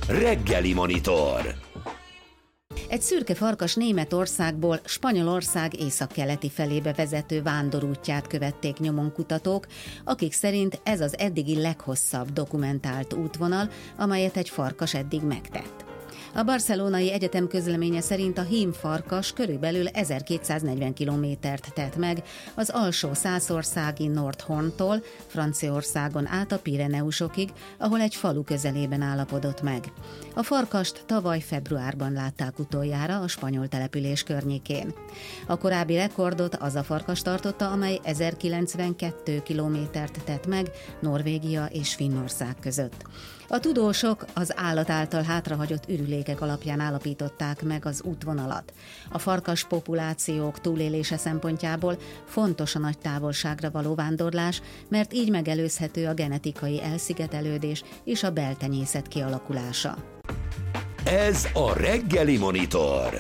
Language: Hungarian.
Reggeli Monitor. Egy szürke farkas Németországból Spanyolország északkeleti felébe vezető vándorútját követték nyomon kutatók, akik szerint ez az eddigi leghosszabb dokumentált útvonal, amelyet egy farkas eddig megtett. A Barcelonai Egyetem közleménye szerint a hímfarkas körülbelül 1240 kilométert tett meg az alsó szászországi Nordhorntól Franciaországon át a Pireneusokig, ahol egy falu közelében állapodott meg. A farkast tavaly februárban látták utoljára a spanyol település környékén. A korábbi rekordot az a farkas tartotta, amely 1092 kilométert tett meg Norvégia és Finnország között. A tudósok az állat által hátrahagyott ürülékek alapján állapították meg az útvonalat. A farkas populációk túlélése szempontjából fontos a nagy távolságra való vándorlás, mert így megelőzhető a genetikai elszigetelődés és a beltenyészet kialakulása. Ez a Reggeli Monitor.